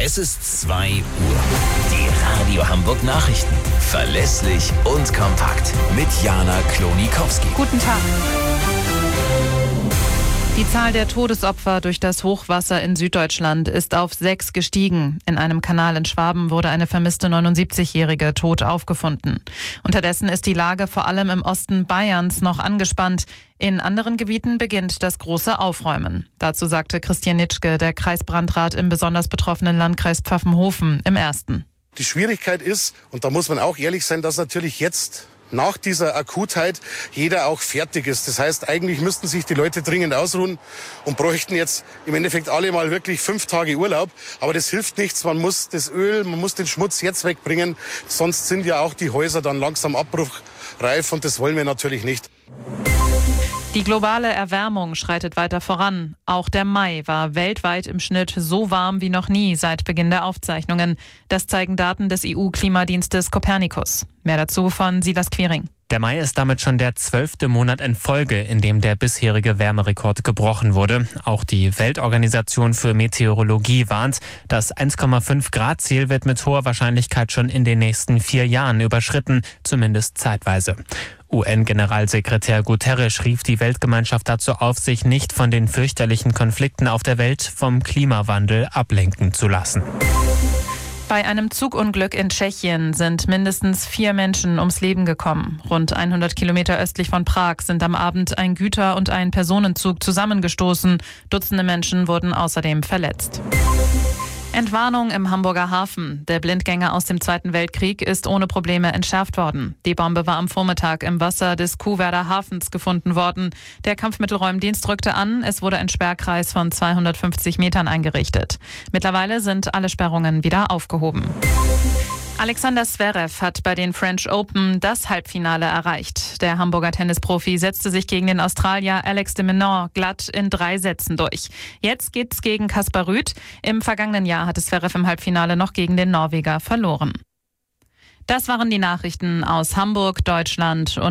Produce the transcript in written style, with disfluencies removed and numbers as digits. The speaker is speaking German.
Es ist 2 Uhr. Die Radio Hamburg Nachrichten. Verlässlich und kompakt. Mit Jana Klonikowski. Guten Tag. Die Zahl der Todesopfer durch das Hochwasser in Süddeutschland ist auf 6 gestiegen. In einem Kanal in Schwaben wurde eine vermisste 79-Jährige tot aufgefunden. Unterdessen ist die Lage vor allem im Osten Bayerns noch angespannt. In anderen Gebieten beginnt das große Aufräumen. Dazu sagte Christian Nitschke, der Kreisbrandrat im besonders betroffenen Landkreis Pfaffenhofen, im Ersten. Die Schwierigkeit ist, und da muss man auch ehrlich sein, dass natürlich jetzt nach dieser Akutheit jeder auch fertig ist. Das heißt, eigentlich müssten sich die Leute dringend ausruhen und bräuchten jetzt im Endeffekt alle mal wirklich 5 Tage Urlaub. Aber das hilft nichts. Man muss das Öl, man muss den Schmutz jetzt wegbringen. Sonst sind ja auch die Häuser dann langsam abbruchreif und das wollen wir natürlich nicht. Die globale Erwärmung schreitet weiter voran. Auch der Mai war weltweit im Schnitt so warm wie noch nie seit Beginn der Aufzeichnungen. Das zeigen Daten des EU-Klimadienstes Copernicus. Mehr dazu von Silas Quiring. Der Mai ist damit schon der 12. Monat in Folge, in dem der bisherige Wärmerekord gebrochen wurde. Auch die Weltorganisation für Meteorologie warnt, das 1,5 Grad Ziel wird mit hoher Wahrscheinlichkeit schon in den nächsten 4 Jahren überschritten, zumindest zeitweise. UN-Generalsekretär Guterres rief die Weltgemeinschaft dazu auf, sich nicht von den fürchterlichen Konflikten auf der Welt vom Klimawandel ablenken zu lassen. Bei einem Zugunglück in Tschechien sind mindestens 4 Menschen ums Leben gekommen. Rund 100 Kilometer östlich von Prag sind am Abend ein Güter- und ein Personenzug zusammengestoßen. Dutzende Menschen wurden außerdem verletzt. Entwarnung im Hamburger Hafen. Der Blindgänger aus dem Zweiten Weltkrieg ist ohne Probleme entschärft worden. Die Bombe war am Vormittag im Wasser des Kuhwerder Hafens gefunden worden. Der Kampfmittelräumdienst rückte an. Es wurde ein Sperrkreis von 250 Metern eingerichtet. Mittlerweile sind alle Sperrungen wieder aufgehoben. Alexander Zverev hat bei den French Open das Halbfinale erreicht. Der Hamburger Tennisprofi setzte sich gegen den Australier Alex de Minaur glatt in 3 Sätzen durch. Jetzt geht's gegen Kaspar Ruud. Im vergangenen Jahr hatte Zverev im Halbfinale noch gegen den Norweger verloren. Das waren die Nachrichten aus Hamburg, Deutschland und